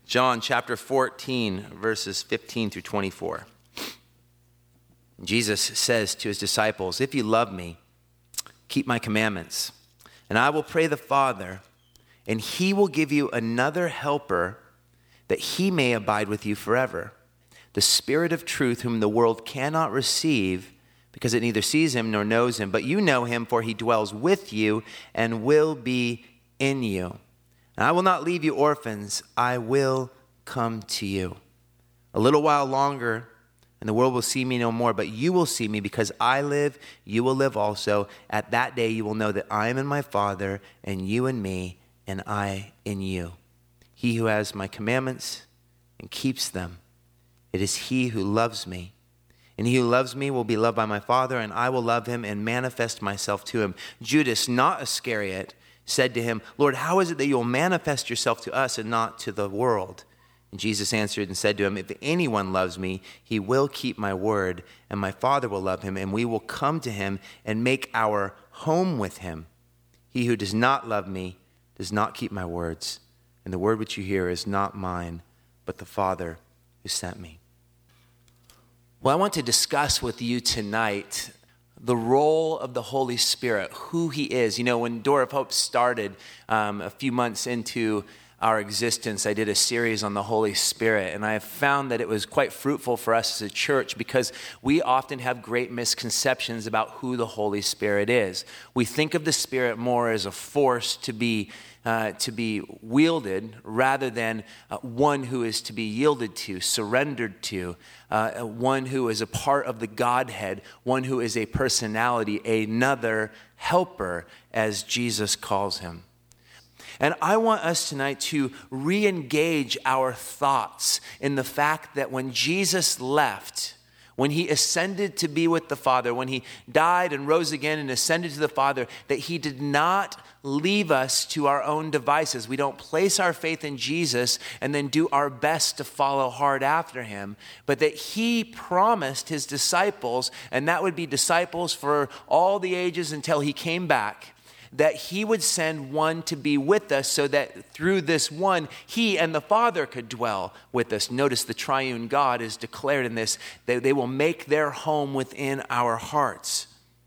John chapter 14, verses 15 through 24. Jesus says to his disciples, "If you love me, keep my commandments, and I will pray the Father, and he will give you another helper that he may abide with you forever. The Spirit of truth, whom the world cannot receive because it neither sees him nor knows him, but you know him, for he dwells with you and will be in you. And I will not leave you orphans, I will come to you. A little while longer, and the world will see me no more, but you will see me, because I live, you will live also. At that day you will know that I am in my Father, and you in me, and I in you. He who has my commandments and keeps them, it is he who loves me. And he who loves me will be loved by my Father, and I will love him and manifest myself to him." Judas, not Iscariot, said to him, "Lord, how is it that you will manifest yourself to us and not to the world?" And Jesus answered and said to him, "If anyone loves me, he will keep my word, and my Father will love him, and we will come to him and make our home with him. He who does not love me does not keep my words, and the word which you hear is not mine, but the Father who sent me." Well, I want to discuss with you tonight the role of the Holy Spirit, who he is. You know, when Door of Hope started a few months into our existence, I did a series on the Holy Spirit, and I have found that it was quite fruitful for us as a church because we often have great misconceptions about who the Holy Spirit is. We think of the Spirit more as a force to be wielded rather than one who is to be yielded to, surrendered to, one who is a part of the Godhead, one who is a personality, another helper, as Jesus calls him. And I want us tonight to re-engage our thoughts in the fact that when Jesus left, when he ascended to be with the Father, when he died and rose again and ascended to the Father, that he did not leave us to our own devices. We don't place our faith in Jesus and then do our best to follow hard after him, but that he promised his disciples, and that would be disciples for all the ages until he came back, that he would send one to be with us so that through this one, he and the Father could dwell with us. Notice the triune God is declared in this, that they will make their home within our hearts.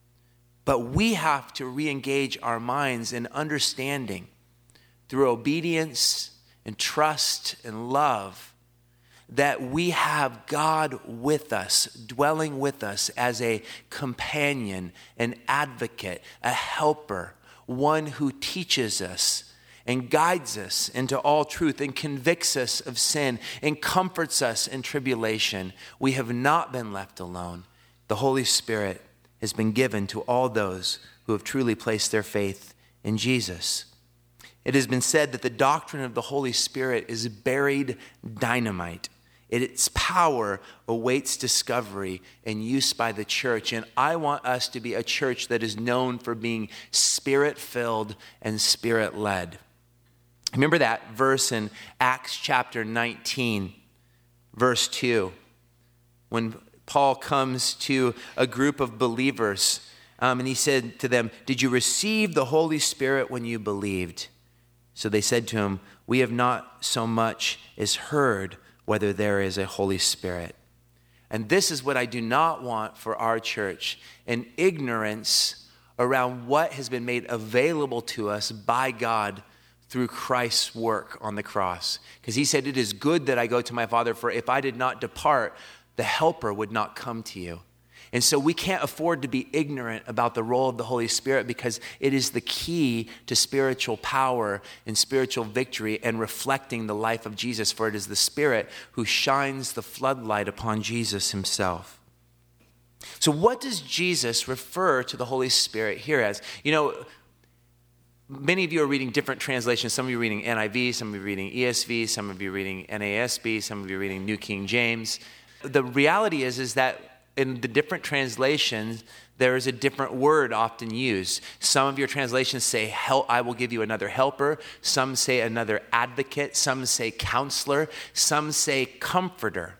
But we have to re-engage our minds in understanding through obedience and trust and love that we have God with us, dwelling with us as a companion, an advocate, a helper, one who teaches us and guides us into all truth and convicts us of sin and comforts us in tribulation. We have not been left alone. The Holy Spirit has been given to all those who have truly placed their faith in Jesus. It has been said that the doctrine of the Holy Spirit is buried dynamite. Its power awaits discovery and use by the church. And I want us to be a church that is known for being Spirit-filled and Spirit-led. Remember that verse in Acts chapter 19, verse 2, when Paul comes to a group of believers, and he said to them, "Did you receive the Holy Spirit when you believed?" So they said to him, "We have not so much as heard whether there is a Holy Spirit." And this is what I do not want for our church, an ignorance around what has been made available to us by God through Christ's work on the cross. Because he said, "It is good that I go to my Father, for if I did not depart, the helper would not come to you." And so we can't afford to be ignorant about the role of the Holy Spirit, because it is the key to spiritual power and spiritual victory and reflecting the life of Jesus. For it is the Spirit who shines the floodlight upon Jesus himself. So what does Jesus refer to the Holy Spirit here as? You know, many of you are reading different translations. Some of you are reading NIV, some of you are reading ESV, some of you are reading NASB, some of you are reading New King James. The reality is that in the different translations, there is a different word often used. Some of your translations say, I will give you another helper. Some say another advocate. Some say counselor. Some say comforter.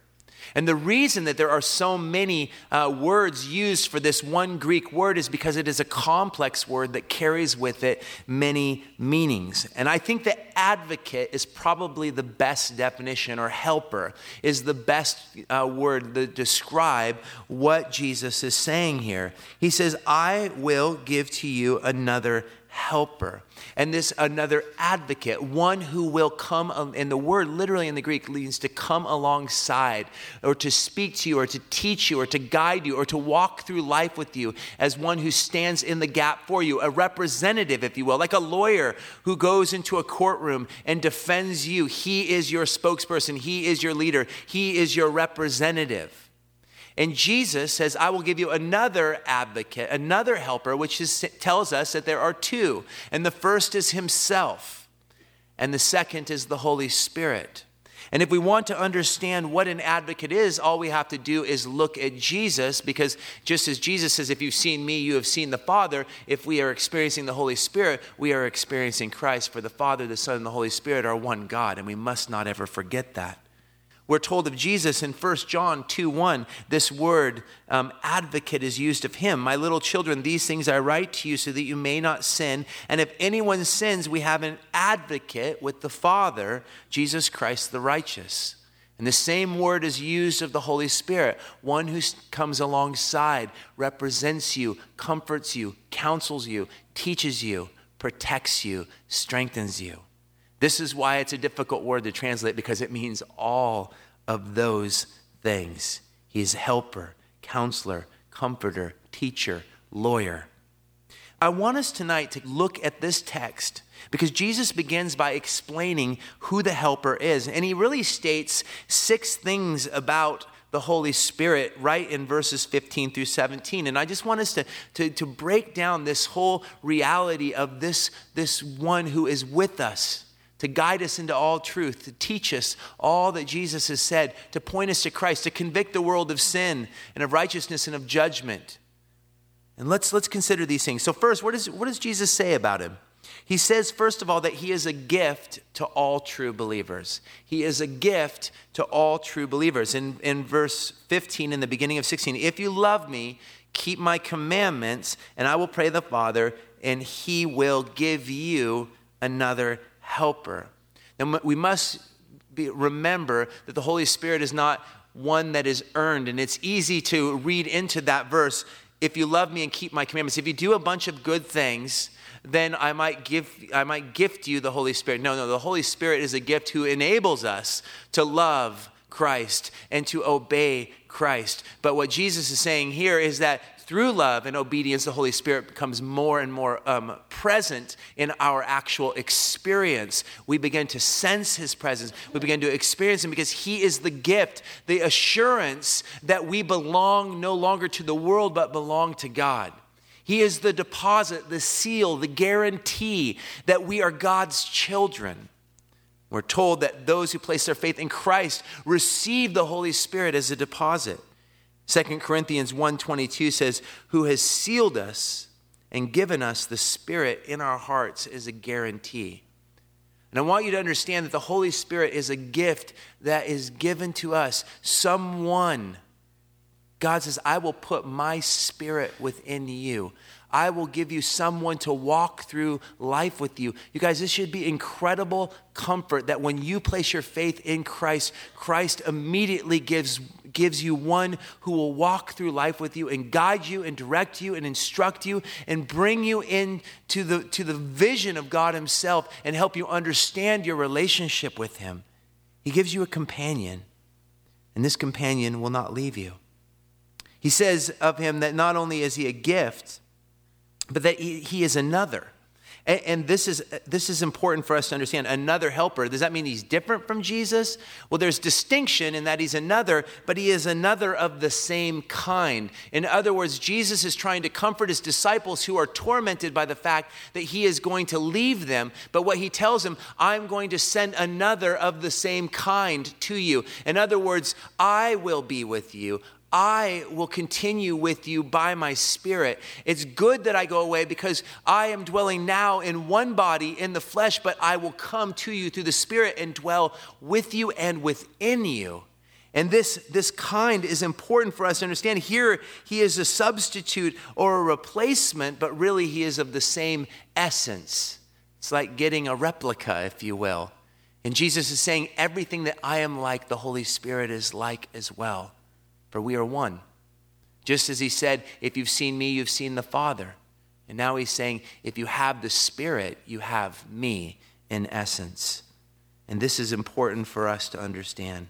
And the reason that there are so many words used for this one Greek word is because it is a complex word that carries with it many meanings. And I think that advocate is probably the best definition, or helper is the best word to describe what Jesus is saying here. He says, I will give to you another helper. And this another advocate, one who will come, and the word literally in the Greek means to come alongside, or to speak to you, or to teach you, or to guide you, or to walk through life with you as one who stands in the gap for you, a representative, if you will, like a lawyer who goes into a courtroom and defends you. He is your spokesperson. He is your leader. He is your representative. And Jesus says, I will give you another advocate, another helper, which tells us that there are two. And the first is himself, and the second is the Holy Spirit. And if we want to understand what an advocate is, all we have to do is look at Jesus, because just as Jesus says, if you've seen me, you have seen the Father. If we are experiencing the Holy Spirit, we are experiencing Christ. For the Father, the Son, and the Holy Spirit are one God, and we must not ever forget that. We're told of Jesus in 1 John 2:1, this word advocate is used of him. My little children, these things I write to you so that you may not sin. And if anyone sins, we have an advocate with the Father, Jesus Christ the righteous. And the same word is used of the Holy Spirit, one who comes alongside, represents you, comforts you, counsels you, teaches you, protects you, strengthens you. This is why it's a difficult word to translate, because it means all of those things. He is helper, counselor, comforter, teacher, lawyer. I want us tonight to look at this text because Jesus begins by explaining who the helper is. And he really states 6 things about the Holy Spirit right in verses 15 through 17. And I just want us to break down this whole reality of this one who is with us, to guide us into all truth, to teach us all that Jesus has said, to point us to Christ, to convict the world of sin and of righteousness and of judgment. And let's consider these things. So first, what does Jesus say about him? He says, first of all, that he is a gift to all true believers. He is a gift to all true believers. In verse 15, in the beginning of 16, if you love me, keep my commandments, and I will pray the Father, and he will give you another helper. Now, we must remember that the Holy Spirit is not one that is earned, and it's easy to read into that verse, if you love me and keep my commandments. If you do a bunch of good things, then I might gift you the Holy Spirit. No, the Holy Spirit is a gift who enables us to love Christ and to obey Christ. But what Jesus is saying here is that through love and obedience, the Holy Spirit becomes more and more present in our actual experience. We begin to sense his presence. We begin to experience him because he is the gift, the assurance that we belong no longer to the world, but belong to God. He is the deposit, the seal, the guarantee that we are God's children. We're told that those who place their faith in Christ receive the Holy Spirit as a deposit. 2 Corinthians 1:22 says, who has sealed us and given us the Spirit in our hearts as a guarantee. And I want you to understand that the Holy Spirit is a gift that is given to us. Someone, God says, I will put my Spirit within you. I will give you someone to walk through life with you. You guys, this should be incredible comfort that when you place your faith in Christ, Christ immediately gives you one who will walk through life with you and guide you and direct you and instruct you and bring you into the vision of God himself and help you understand your relationship with him. He gives you a companion, and this companion will not leave you. He says of him that not only is he a gift, but that he is another. And this is important for us to understand. Another helper. Does that mean he's different from Jesus? Well, there's distinction in that he's another, but he is another of the same kind. In other words, Jesus is trying to comfort his disciples who are tormented by the fact that he is going to leave them. But what he tells them, I'm going to send another of the same kind to you. In other words, I will be with you. I will continue with you by my Spirit. It's good that I go away because I am dwelling now in one body in the flesh, but I will come to you through the Spirit and dwell with you and within you. And this kind is important for us to understand. Here, he is a substitute or a replacement, but really he is of the same essence. It's like getting a replica, if you will. And Jesus is saying, everything that I am like, the Holy Spirit is like as well. For we are one. Just as he said, if you've seen me, you've seen the Father. And now he's saying, if you have the Spirit, you have me in essence. And this is important for us to understand.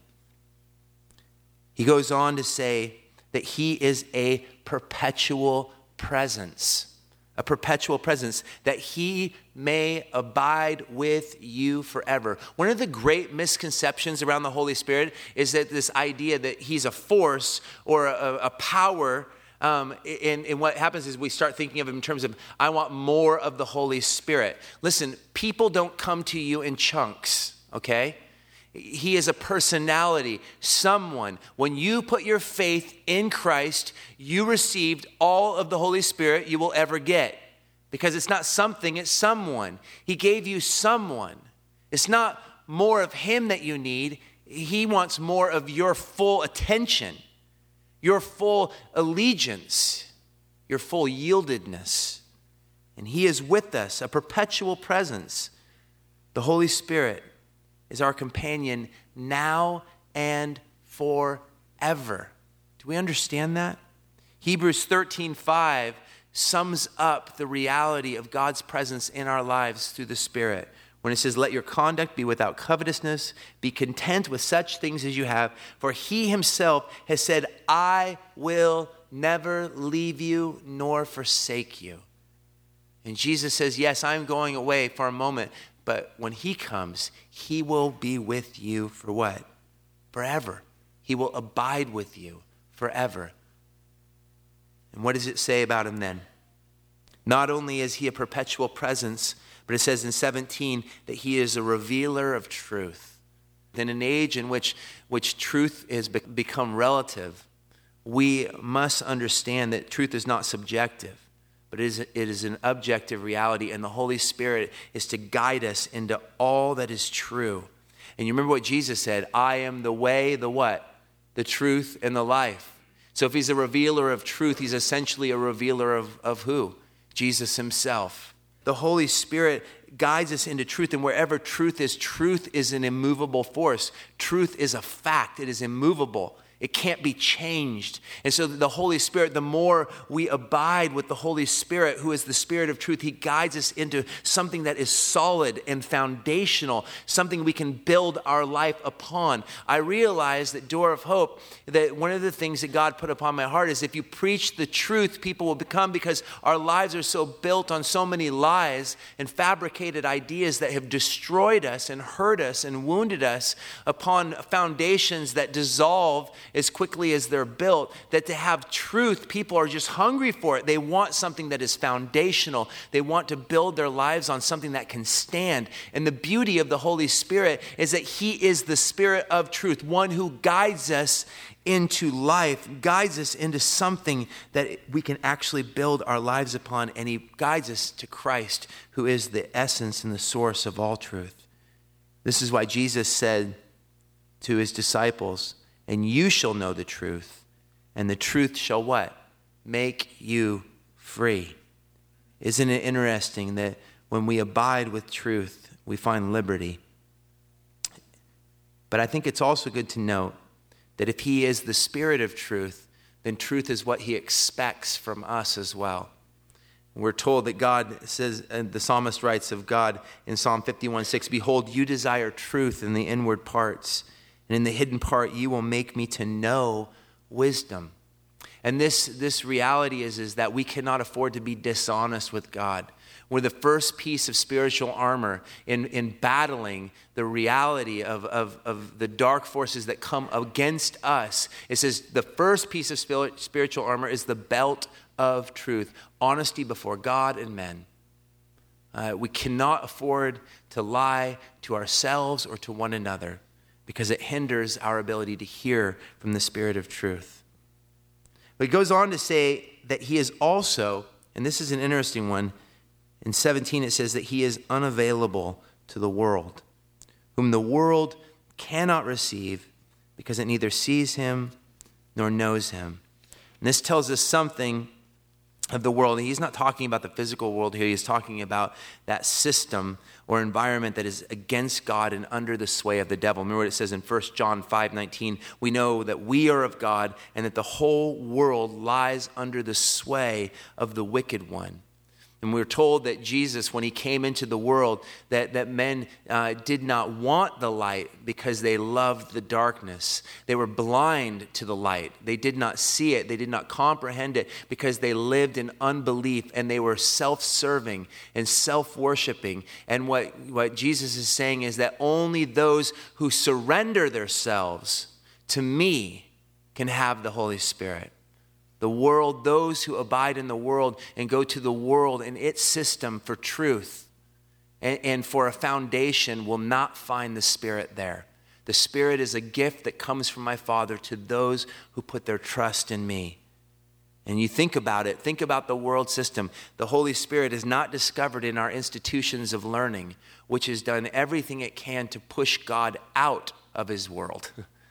He goes on to say that he is a perpetual presence. A perpetual presence, that he may abide with you forever. One of the great misconceptions around the Holy Spirit is that this idea that he's a force or a power. And what happens is we start thinking of him in terms of, I want more of the Holy Spirit. Listen, people don't come to you in chunks, okay? He is a personality, someone. When you put your faith in Christ, you received all of the Holy Spirit you will ever get. Because it's not something, it's someone. He gave you someone. It's not more of him that you need. He wants more of your full attention, your full allegiance, your full yieldedness. And he is with us, a perpetual presence. The Holy Spirit is our companion now and forever. Do we understand that? Hebrews 13:5 sums up the reality of God's presence in our lives through the Spirit. When it says, let your conduct be without covetousness, be content with such things as you have, for he himself has said, I will never leave you nor forsake you. And Jesus says, yes, I'm going away for a moment, but when he comes, he will be with you for what? Forever. He will abide with you forever. And what does it say about him then? Not only is he a perpetual presence, but it says in 17 that he is a revealer of truth. In an age in which truth has become relative, we must understand that truth is not subjective. But it is an objective reality, and the Holy Spirit is to guide us into all that is true. And you remember what Jesus said, I am the way, the what? The truth and the life. So if he's a revealer of truth, he's essentially a revealer of who? Jesus himself. The Holy Spirit guides us into truth, and wherever truth is an immovable force. Truth is a fact. It is immovable. It can't be changed. And so the Holy Spirit, the more we abide with the Holy Spirit, who is the Spirit of truth, he guides us into something that is solid and foundational, something we can build our life upon. I realize that Door of Hope, that one of the things that God put upon my heart is if you preach the truth, people will become, because our lives are so built on so many lies and fabricated ideas that have destroyed us and hurt us and wounded us upon foundations that dissolve as quickly as they're built, that to have truth, people are just hungry for it. They want something that is foundational. They want to build their lives on something that can stand. And the beauty of the Holy Spirit is that he is the Spirit of truth, one who guides us into life, guides us into something that we can actually build our lives upon, and he guides us to Christ, who is the essence and the source of all truth. This is why Jesus said to his disciples, and you shall know the truth, and the truth shall what? Make you free. Isn't it interesting that when we abide with truth, we find liberty? But I think it's also good to note that if he is the Spirit of truth, then truth is what he expects from us as well. We're told that God says, and the psalmist writes of God in Psalm 51:6, behold, you desire truth in the inward parts, and in the hidden part you will make me to know wisdom. And this reality is that we cannot afford to be dishonest with God. We're the first piece of spiritual armor in battling the reality of the dark forces that come against us. It says the first piece of spiritual armor is the belt of truth, honesty before God and men. We cannot afford to lie to ourselves or to one another, because it hinders our ability to hear from the Spirit of truth. But it goes on to say that he is also, and this is an interesting one, in 17 it says that he is unavailable to the world, whom the world cannot receive because it neither sees him nor knows him. And this tells us something of the world. He's not talking about the physical world here. He's talking about that system or environment that is against God and under the sway of the devil. Remember what it says in 1 John 5:19. We know that we are of God and that the whole world lies under the sway of the wicked one. And we're told that Jesus, when he came into the world, that men did not want the light because they loved the darkness. They were blind to the light. They did not see it. They did not comprehend it because they lived in unbelief, and they were self-serving and self-worshiping. And what Jesus is saying is that only those who surrender themselves to me can have the Holy Spirit. The world, those who abide in the world and go to the world and its system for truth and for a foundation will not find the Spirit there. The Spirit is a gift that comes from my Father to those who put their trust in me. And you think about it, think about the world system. The Holy Spirit is not discovered in our institutions of learning, which has done everything it can to push God out of his world.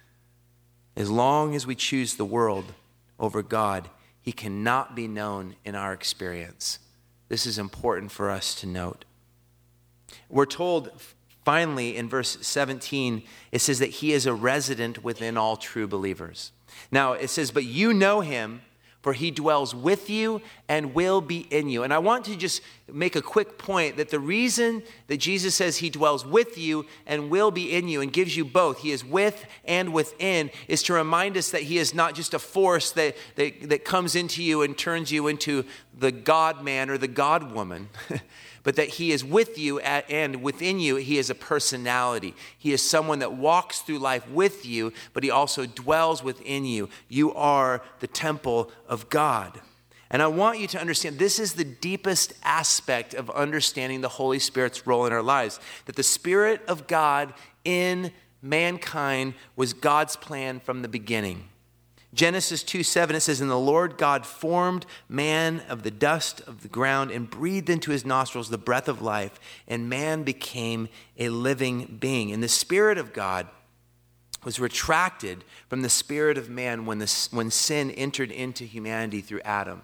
As long as we choose the world over God, he cannot be known in our experience. This is important for us to note. We're told finally in verse 17, it says that he is a resident within all true believers. Now it says, but you know him, for he dwells with you and will be in you. And I want to just make a quick point that the reason that Jesus says he dwells with you and will be in you and gives you both, he is with and within, is to remind us that he is not just a force that comes into you and turns you into the God-man or the God-woman, but that he is with you and within you, he is a personality. He is someone that walks through life with you, but he also dwells within you. You are the temple of God. And I want you to understand, this is the deepest aspect of understanding the Holy Spirit's role in our lives, that the Spirit of God in mankind was God's plan from the beginning. Genesis 2:7, it says, and the Lord God formed man of the dust of the ground and breathed into his nostrils the breath of life, and man became a living being. And the Spirit of God was retracted from the spirit of man when sin entered into humanity through Adam.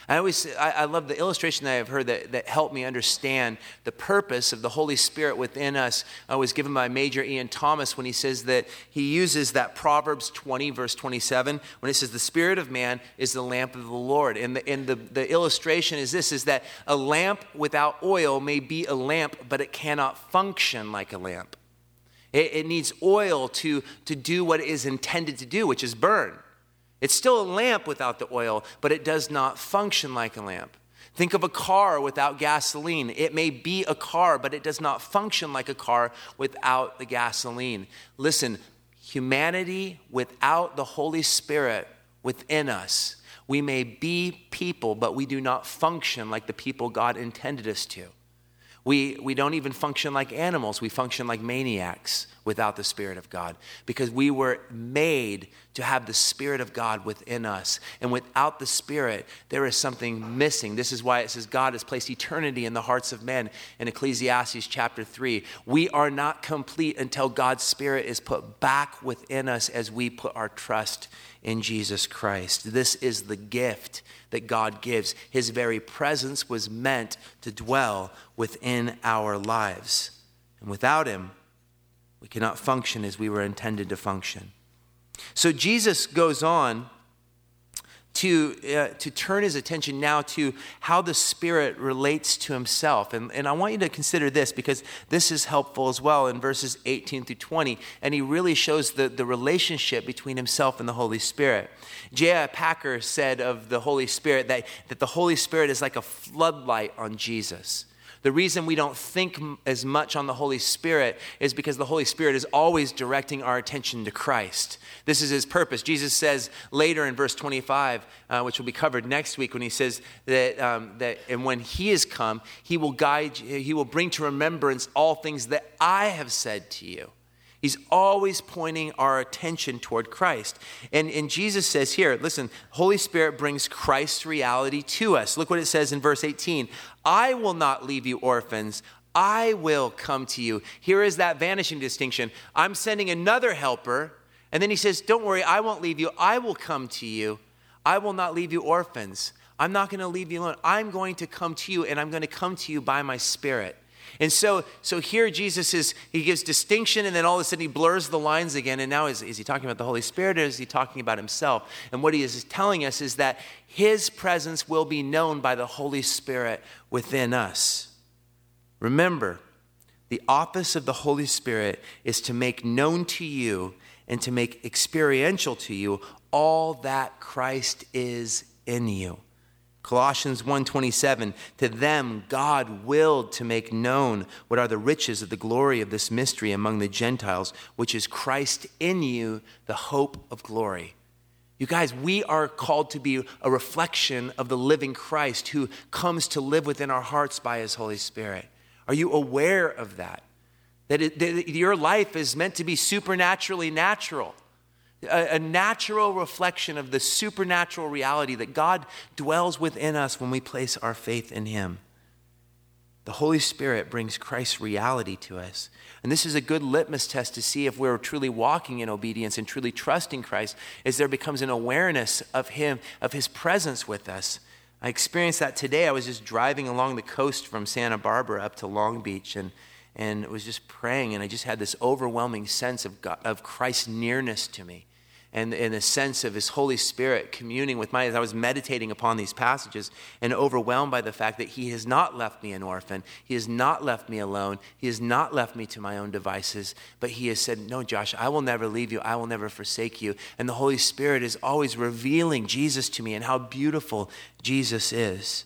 I love the illustration that I've heard that helped me understand the purpose of the Holy Spirit within us. I was given by Major Ian Thomas when he says that he uses that Proverbs 20 verse 27 when it says the Spirit of man is the lamp of the Lord. And the illustration is this, is that a lamp without oil may be a lamp, but it cannot function like a lamp. It needs oil to do what it is intended to do, which is burn. It's still a lamp without the oil, but it does not function like a lamp. Think of a car without gasoline. It may be a car, but it does not function like a car without the gasoline. Listen, humanity without the Holy Spirit within us, we may be people, but we do not function like the people God intended us to. We don't even function like animals. We function like maniacs without the Spirit of God, because we were made to have the Spirit of God within us. And without the Spirit, there is something missing. This is why it says God has placed eternity in the hearts of men in Ecclesiastes chapter 3. We are not complete until God's Spirit is put back within us as we put our trust in Jesus Christ. This is the gift that God gives. His very presence was meant to dwell within our lives. And without him, we cannot function as we were intended to function. So Jesus goes on to turn his attention now to how the Spirit relates to himself. And I want you to consider this, because this is helpful as well in verses 18 through 20. And he really shows the relationship between himself and the Holy Spirit. J.I. Packer said of the Holy Spirit that the Holy Spirit is like a floodlight on Jesus. The reason we don't think as much on the Holy Spirit is because the Holy Spirit is always directing our attention to Christ. This is his purpose. Jesus says later in verse 25, which will be covered next week, when he says that and when he is come, he will guide you, he will bring to remembrance all things that I have said to you. He's always pointing our attention toward Christ. And Jesus says here, listen, Holy Spirit brings Christ's reality to us. Look what it says in verse 18. I will not leave you orphans. I will come to you. Here is that vanishing distinction. I'm sending another helper, And then he says, don't worry, I won't leave you. I will come to you. I will not leave you orphans. I'm not going to leave you alone. I'm going to come to you, and I'm going to come to you by my Spirit. And so here Jesus he gives distinction, and then all of a sudden he blurs the lines again. And now is he talking about the Holy Spirit, or is he talking about himself? And what he is telling us is that his presence will be known by the Holy Spirit within us. Remember, the office of the Holy Spirit is to make known to you and to make experiential to you all that Christ is in you. Colossians 1:27, to them God willed to make known what are the riches of the glory of this mystery among the Gentiles, which is Christ in you, the hope of glory. You guys, we are called to be a reflection of the living Christ who comes to live within our hearts by his Holy Spirit. Are you aware of that? That your life is meant to be supernaturally natural. A natural reflection of the supernatural reality that God dwells within us when we place our faith in him. The Holy Spirit brings Christ's reality to us. And this is a good litmus test to see if we're truly walking in obedience and truly trusting Christ, as there becomes an awareness of him, of his presence with us. I experienced that today. I was just driving along the coast from Santa Barbara up to Long Beach and was just praying, and I just had this overwhelming sense of God, of Christ's nearness to me. And a sense of his Holy Spirit communing with mine as I was meditating upon these passages, and overwhelmed by the fact that he has not left me an orphan. He has not left me alone. He has not left me to my own devices, but he has said, no, Josh, I will never leave you. I will never forsake you. And the Holy Spirit is always revealing Jesus to me and how beautiful Jesus is.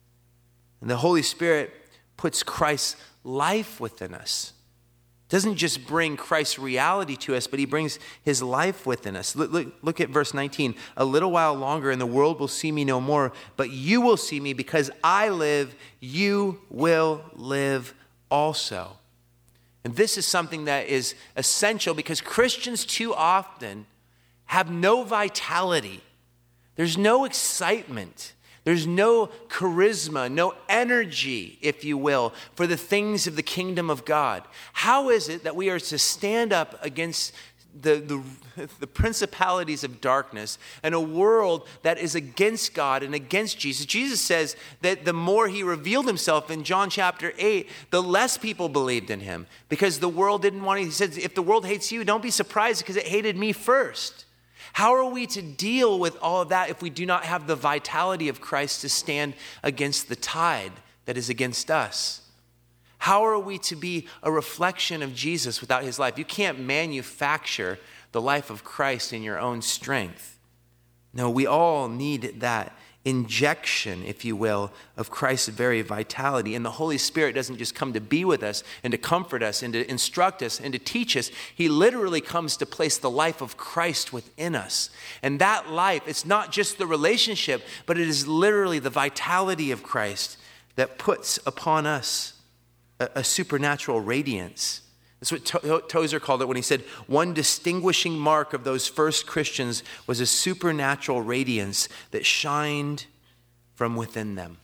And the Holy Spirit puts Christ's life within us. Doesn't just bring Christ's reality to us, but he brings his life within us. Look at verse 19. A little while longer and the world will see me no more, but you will see me because I live, you will live also. And this is something that is essential because Christians too often have no vitality. There's no excitement. There's no charisma, no energy, if you will, for the things of the kingdom of God. How is it that we are to stand up against the principalities of darkness and a world that is against God and against Jesus? Jesus says that the more he revealed himself in John chapter 8, the less people believed in him because the world didn't want to. He said, if the world hates you, don't be surprised because it hated me first. How are we to deal with all of that if we do not have the vitality of Christ to stand against the tide that is against us? How are we to be a reflection of Jesus without his life? You can't manufacture the life of Christ in your own strength. No, we all need that injection, if you will, of Christ's very vitality. And the Holy Spirit doesn't just come to be with us and to comfort us and to instruct us and to teach us. He literally comes to place the life of Christ within us. And that life, it's not just the relationship, but it is literally the vitality of Christ that puts upon us a supernatural radiance. That's what Tozer called it when he said, one distinguishing mark of those first Christians was a supernatural radiance that shined from within them.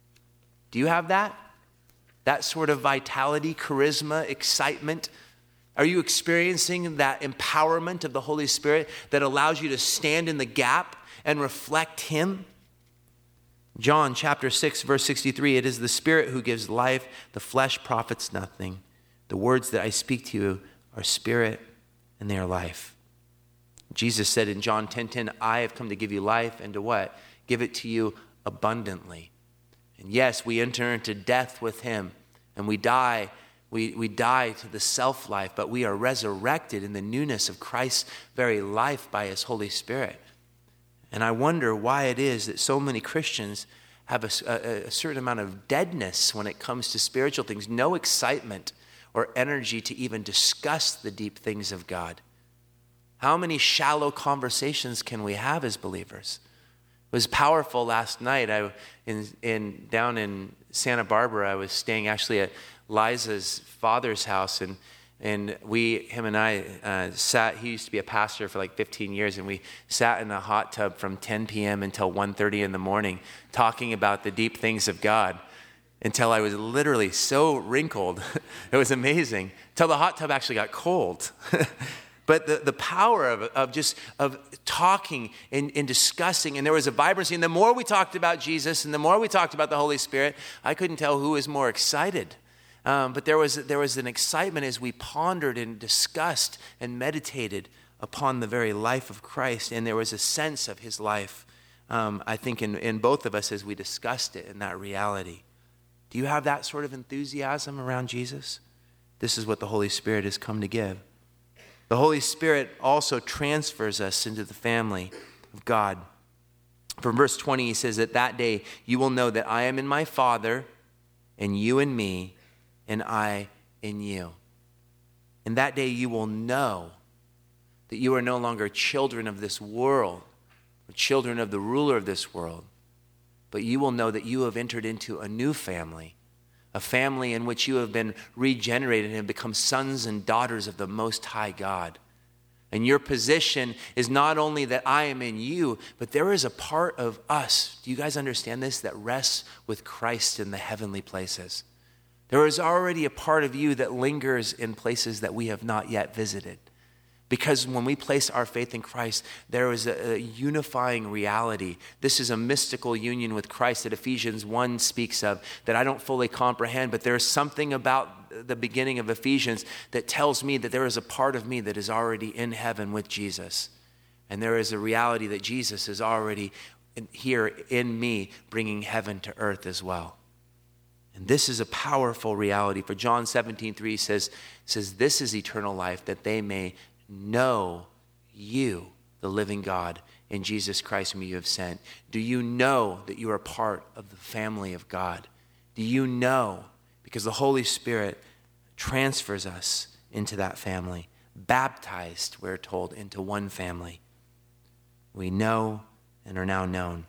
Do you have that? That sort of vitality, charisma, excitement? Are you experiencing that empowerment of the Holy Spirit that allows you to stand in the gap and reflect him? John chapter 6, verse 63, it is the Spirit who gives life, the flesh profits nothing. The words that I speak to you are spirit and they are life. Jesus said in John 10:10, I have come to give you life and to what? Give it to you abundantly. And yes, we enter into death with him and we die. We die to the self-life, but we are resurrected in the newness of Christ's very life by his Holy Spirit. And I wonder why it is that so many Christians have a certain amount of deadness when it comes to spiritual things, no excitement or energy to even discuss the deep things of God. How many shallow conversations can we have as believers? It was powerful last night. Down in Santa Barbara, I was staying actually at Liza's father's house, and him and I sat. He used to be a pastor for like 15 years, and we sat in a hot tub from 10 p.m. until 1:30 in the morning, talking about the deep things of God. Until I was literally so wrinkled. It was amazing. Until the hot tub actually got cold. But the power of talking and discussing, and there was a vibrancy. And the more we talked about Jesus and the more we talked about the Holy Spirit, I couldn't tell who was more excited. But there was an excitement as we pondered and discussed and meditated upon the very life of Christ. And there was a sense of his life, I think, in both of us as we discussed it in that reality. Do you have that sort of enthusiasm around Jesus? This is what the Holy Spirit has come to give. The Holy Spirit also transfers us into the family of God. From verse 20, he says that day you will know that I am in my Father, and you in me, and I in you. And that day you will know that you are no longer children of this world, or children of the ruler of this world, but you will know that you have entered into a new family, a family in which you have been regenerated and have become sons and daughters of the Most High God. And your position is not only that I am in you, but there is a part of us, do you guys understand this, that rests with Christ in the heavenly places. There is already a part of you that lingers in places that we have not yet visited. Because when we place our faith in Christ, there is a unifying reality. This is a mystical union with Christ that Ephesians 1 speaks of that I don't fully comprehend, but there is something about the beginning of Ephesians that tells me that there is a part of me that is already in heaven with Jesus. And there is a reality that Jesus is already here in me, bringing heaven to earth as well. And this is a powerful reality. For John 17:3 says, this is eternal life, that they may know you, the living God, in Jesus Christ whom you have sent. Do you know that you are part of the family of God? Do you know? Because the Holy Spirit transfers us into that family. Baptized, we're told, into one family. We know and are now known.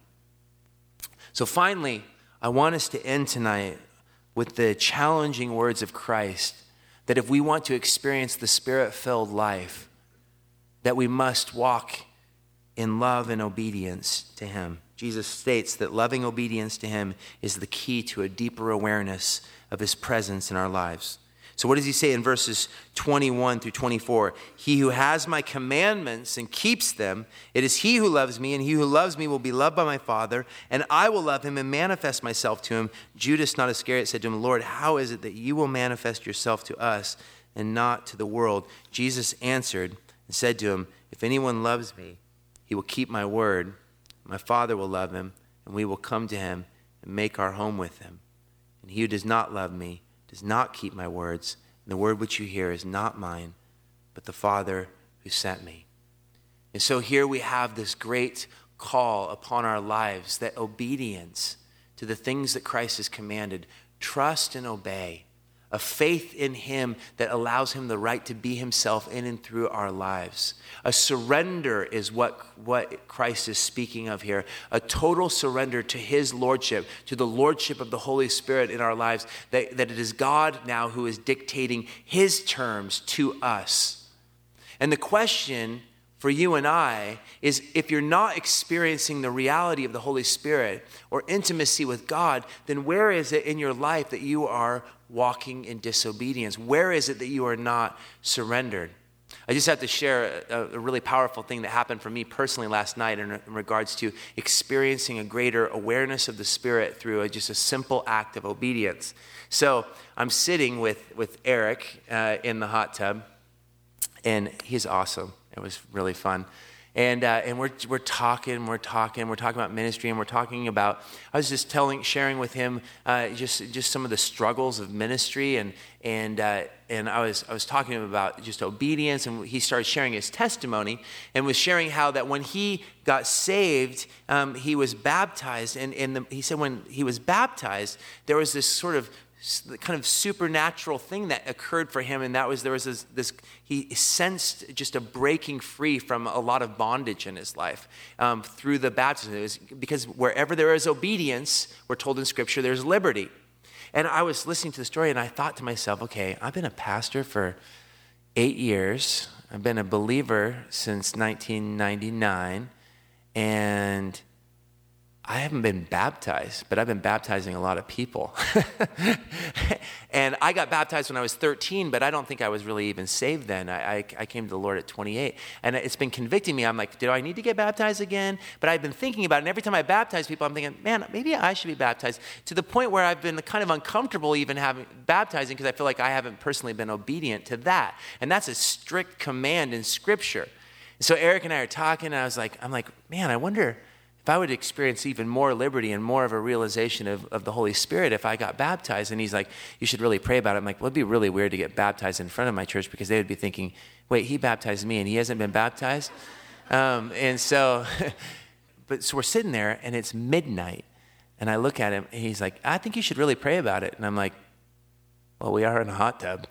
So finally, I want us to end tonight with the challenging words of Christ that if we want to experience the Spirit-filled life, that we must walk in love and obedience to him. Jesus states that loving obedience to him is the key to a deeper awareness of his presence in our lives. So what does he say in verses 21 through 24? He who has my commandments and keeps them, it is he who loves me, and he who loves me will be loved by my Father, and I will love him and manifest myself to him. Judas, not Iscariot, said to him, Lord, how is it that you will manifest yourself to us and not to the world? Jesus answered and said to him, if anyone loves me, he will keep my word. My Father will love him, and we will come to him and make our home with him. And he who does not love me does not keep my words, and the word which you hear is not mine, but the Father who sent me. And so here we have this great call upon our lives, that obedience to the things that Christ has commanded, trust and obey, a faith in him that allows him the right to be himself in and through our lives. A surrender is what Christ is speaking of here. A total surrender to his lordship, to the lordship of the Holy Spirit in our lives, that it is God now who is dictating his terms to us. And the question for you and I is, if you're not experiencing the reality of the Holy Spirit or intimacy with God, then where is it in your life that you are walking in disobedience? Where is it that you are not surrendered? I just have to share a really powerful thing that happened for me personally last night in regards to experiencing a greater awareness of the Spirit through just a simple act of obedience. So I'm sitting with Eric in the hot tub, and he's awesome. It was really fun. And we're talking about ministry, and we're talking about, I was just sharing with him just some of the struggles of ministry, and I was talking to him about just obedience, and he started sharing his testimony, and was sharing how that when he got saved, he was baptized, and he said when he was baptized, there was this sort of kind of supernatural thing that occurred for him, and there was this he sensed just a breaking free from a lot of bondage in his life through the baptism. It was because wherever there is obedience, we're told in Scripture, there's liberty. And I was listening to the story, and I thought to myself, okay, I've been a pastor for 8 years. I've been a believer since 1999, and I haven't been baptized, but I've been baptizing a lot of people. And I got baptized when I was 13, but I don't think I was really even saved then. I came to the Lord at 28. And it's been convicting me. I'm like, do I need to get baptized again? But I've been thinking about it. And every time I baptize people, I'm thinking, man, maybe I should be baptized. To the point where I've been kind of uncomfortable even baptizing because I feel like I haven't personally been obedient to that. And that's a strict command in Scripture. So Eric and I are talking, and I'm like, man, I wonder if I would experience even more liberty and more of a realization of the Holy Spirit if I got baptized. And he's like, you should really pray about it. I'm like, well, it'd be really weird to get baptized in front of my church because they would be thinking, wait, he baptized me and he hasn't been baptized? So we're sitting there and it's midnight. And I look at him and he's like, I think you should really pray about it. And I'm like, well, we are in a hot tub.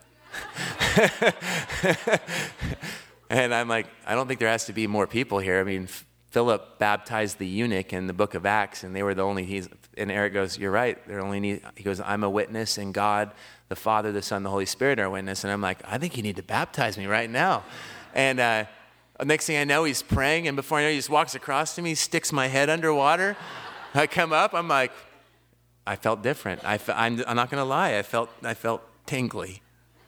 And I'm like, I don't think there has to be more people here. I mean, Philip baptized the eunuch in the book of Acts, and they were the only, and Eric goes, you're right, he goes, I'm a witness, and God, the Father, the Son, the Holy Spirit are a witness. And I'm like, I think you need to baptize me right now. And next thing I know, he's praying, and before I know, he just walks across to me, sticks my head underwater. I come up, I'm like, I felt different. I'm not going to lie, I felt tingly.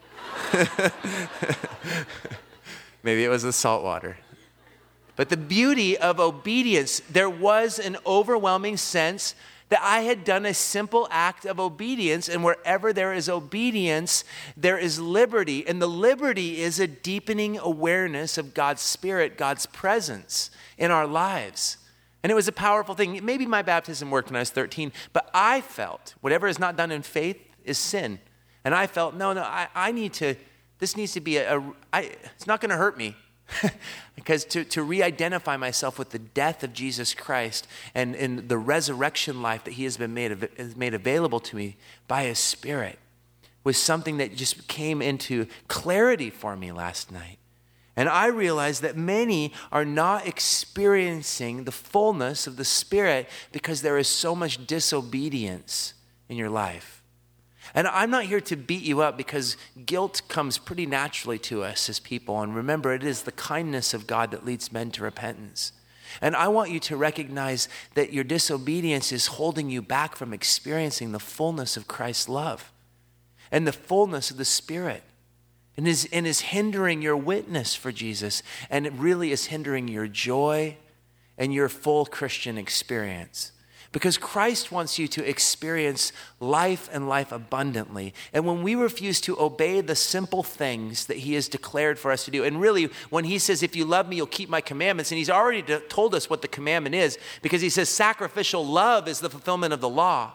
Maybe it was the salt water. But the beauty of obedience, there was an overwhelming sense that I had done a simple act of obedience, and wherever there is obedience, there is liberty. And the liberty is a deepening awareness of God's Spirit, God's presence in our lives. And it was a powerful thing. Maybe my baptism worked when I was 13, but I felt whatever is not done in faith is sin. And I felt, I need to, this needs to be it's not going to hurt me. Because to re-identify myself with the death of Jesus Christ and in the resurrection life that he has been made available to me by his Spirit was something that just came into clarity for me last night. And I realized that many are not experiencing the fullness of the Spirit because there is so much disobedience in your life. And I'm not here to beat you up because guilt comes pretty naturally to us as people. And remember, it is the kindness of God that leads men to repentance. And I want you to recognize that your disobedience is holding you back from experiencing the fullness of Christ's love and the fullness of the Spirit. And is hindering your witness for Jesus. And it really is hindering your joy and your full Christian experience. Because Christ wants you to experience life and life abundantly. And when we refuse to obey the simple things that he has declared for us to do, and really when he says, if you love me, you'll keep my commandments, and he's already told us what the commandment is, because he says sacrificial love is the fulfillment of the law.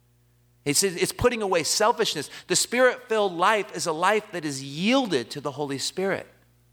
He says it's putting away selfishness. The Spirit-filled life is a life that is yielded to the Holy Spirit.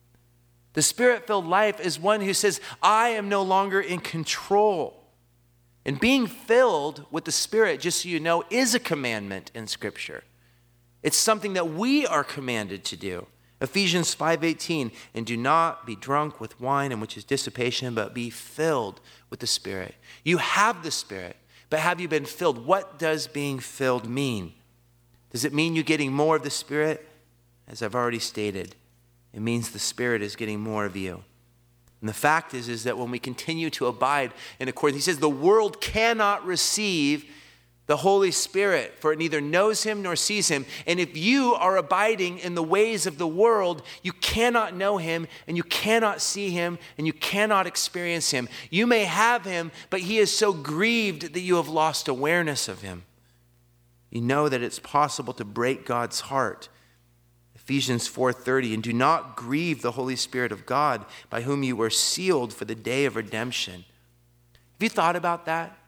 The Spirit-filled life is one who says, I am no longer in control. And being filled with the Spirit, just so you know, is a commandment in Scripture. It's something that we are commanded to do. Ephesians 5:18, and do not be drunk with wine, in which is dissipation, but be filled with the Spirit. You have the Spirit, but have you been filled? What does being filled mean? Does it mean you getting more of the Spirit? As I've already stated, it means the Spirit is getting more of you. And the fact is that when we continue to abide in accordance, he says the world cannot receive the Holy Spirit, for it neither knows him nor sees him. And if you are abiding in the ways of the world, you cannot know him, and you cannot see him, and you cannot experience him. You may have him, but he is so grieved that you have lost awareness of him. You know that it's possible to break God's heart. Ephesians 4:30, and do not grieve the Holy Spirit of God, by whom you were sealed for the day of redemption. Have you thought about that?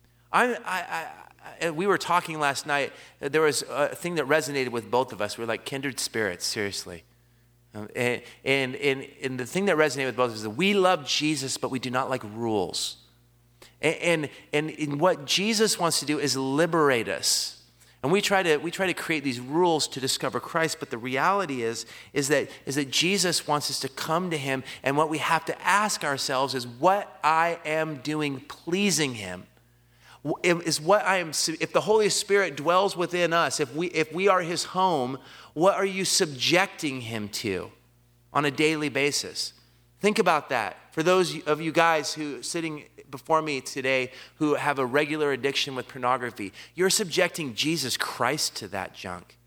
We were talking last night. There was a thing that resonated with both of us. We're like kindred spirits, seriously. And the thing that resonated with both of us is that we love Jesus, but we do not like rules. And what Jesus wants to do is liberate us. And we try to create these rules to discover Christ, but the reality is that Jesus wants us to come to him, and what we have to ask ourselves is, what I am doing pleasing him? Is what I am, if the Holy Spirit dwells within us, if we are his home, what are you subjecting him to on a daily basis? Think about that. For those of you guys who sitting before me today who have a regular addiction with pornography, you're subjecting Jesus Christ to that junk.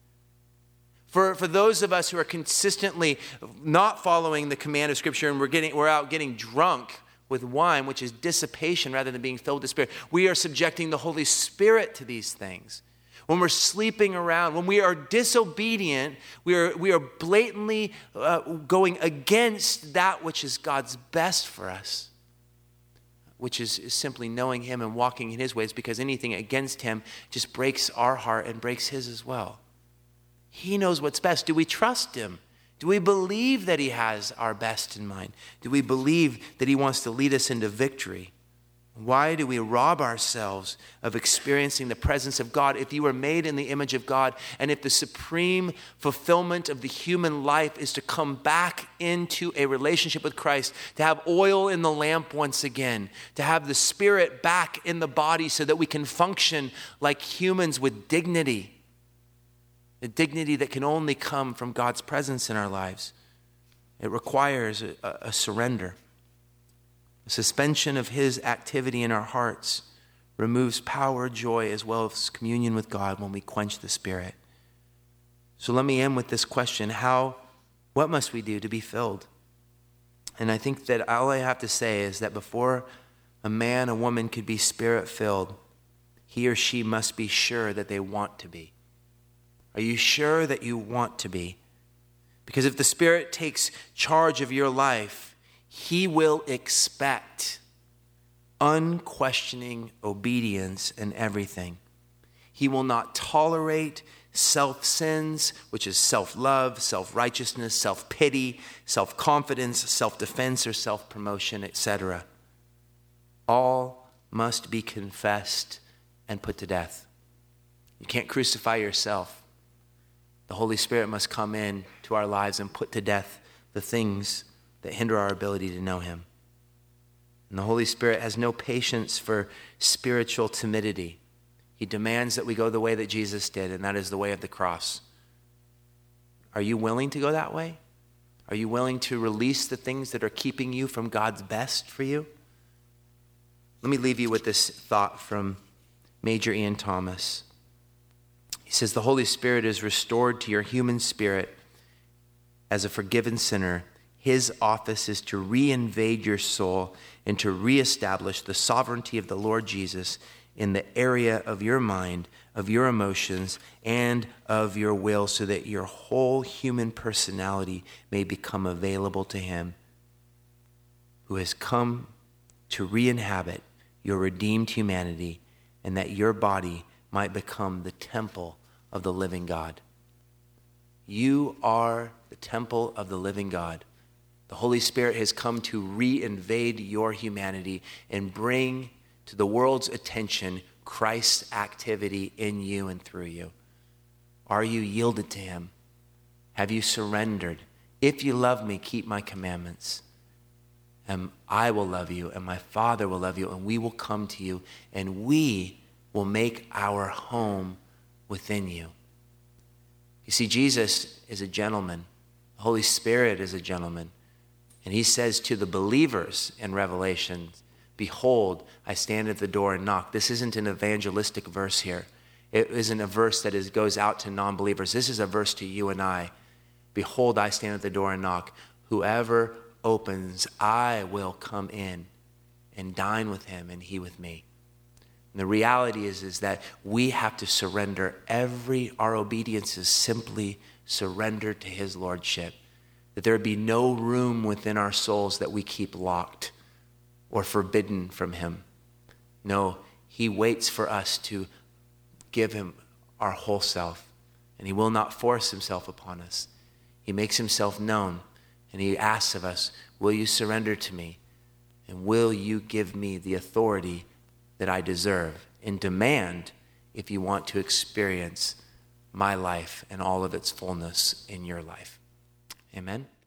For those of us who are consistently not following the command of Scripture and we're out getting drunk with wine, which is dissipation rather than being filled with the Spirit, we are subjecting the Holy Spirit to these things. When we're sleeping around, when we are disobedient, we are blatantly going against that which is God's best for us, which is simply knowing Him and walking in His ways, because anything against Him just breaks our heart and breaks His as well. He knows what's best. Do we trust Him? Do we believe that He has our best in mind? Do we believe that He wants to lead us into victory? Why do we rob ourselves of experiencing the presence of God? If you were made in the image of God, and if the supreme fulfillment of the human life is to come back into a relationship with Christ, to have oil in the lamp once again, to have the Spirit back in the body so that we can function like humans with dignity, the dignity that can only come from God's presence in our lives, it requires a surrender. The suspension of His activity in our hearts removes power, joy, as well as communion with God when we quench the Spirit. So let me end with this question. What must we do to be filled? And I think that all I have to say is that before a man, a woman could be Spirit-filled, he or she must be sure that they want to be. Are you sure that you want to be? Because if the Spirit takes charge of your life, He will expect unquestioning obedience in everything. He will not tolerate self-sins, which is self-love, self-righteousness, self-pity, self-confidence, self-defense, or self-promotion, etc. All must be confessed and put to death. You can't crucify yourself. The Holy Spirit must come in to our lives and put to death the things that hinder our ability to know Him. And the Holy Spirit has no patience for spiritual timidity. He demands that we go the way that Jesus did, and that is the way of the cross. Are you willing to go that way? Are you willing to release the things that are keeping you from God's best for you? Let me leave you with this thought from Major Ian Thomas. He says, the Holy Spirit is restored to your human spirit as a forgiven sinner. His office is to reinvade your soul and to reestablish the sovereignty of the Lord Jesus in the area of your mind, of your emotions, and of your will, so that your whole human personality may become available to Him, who has come to re-inhabit your redeemed humanity, and that your body might become the temple of the living God. You are the temple of the living God. The Holy Spirit has come to reinvade your humanity and bring to the world's attention Christ's activity in you and through you. Are you yielded to Him? Have you surrendered? If you love me, keep my commandments. And I will love you, and my Father will love you, and we will come to you, and we will make our home within you. You see, Jesus is a gentleman. The Holy Spirit is a gentleman. And He says to the believers in Revelation, behold, I stand at the door and knock. This isn't an evangelistic verse here. It isn't a verse that goes out to non-believers. This is a verse to you and I. Behold, I stand at the door and knock. Whoever opens, I will come in and dine with him and he with me. And the reality is that we have to surrender our obedience is simply surrender to His lordship. That there be no room within our souls that we keep locked or forbidden from Him. No, He waits for us to give Him our whole self, and He will not force Himself upon us. He makes Himself known, and He asks of us, will you surrender to me? And will you give me the authority that I deserve and demand if you want to experience my life and all of its fullness in your life? Amen.